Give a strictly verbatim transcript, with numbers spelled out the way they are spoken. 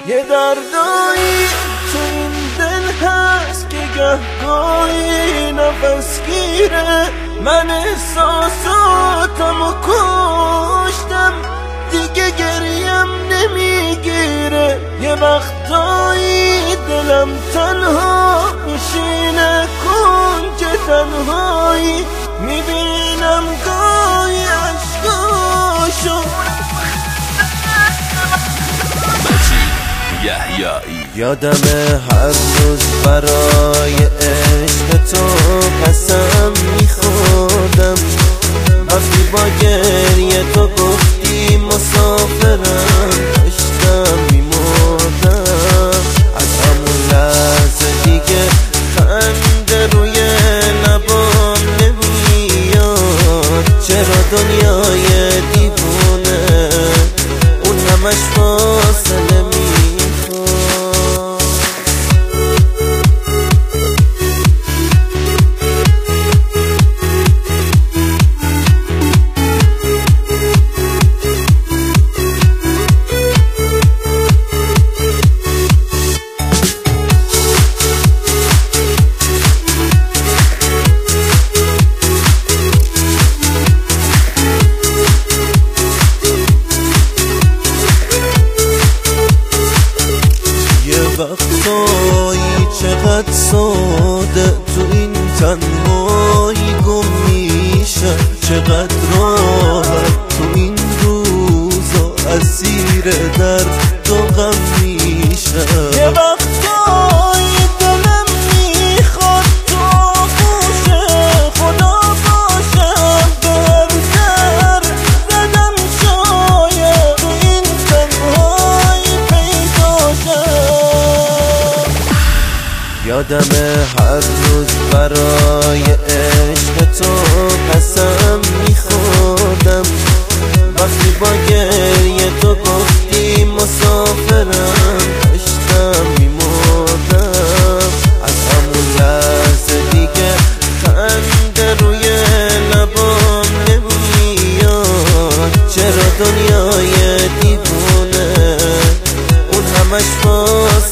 یه دردایی تو این دل هست که گهگاهی نفس گیره. من احساساتمو کشتم دیگه گریم نمیگیره. یه وقتایی دلم تنها میشینه کنج تنهایی، میبینم گاهی عشقاشو. یادمه هر روز برای عشق تو قسم میخوردم، وقتی با گریه تو گفتی مسافرم داشتم میمردم. از همون لحظه دیگه خنده روی لبام نمیاد. چرا دنیای دیوونه اون همش فاصله میخواد. وقتایی چقدر ساده تو این تنهایی گم میشه، چقدر راحت تو این روزا اسیر درد و غم میشه. یه وقتایی دلم میخواد تو گوش خدا باشم، به هر در زدم شاید تو این تنهایی پیدا شم. یادمه هر روز برای عشق تو قسم میخوردم، وقتی با گریه تو گفتی مسافرم داشتم میمردم. از همون لحظه دیگه خنده روی لبام نمیاد. چرا دنیای دیوونه اون همش باز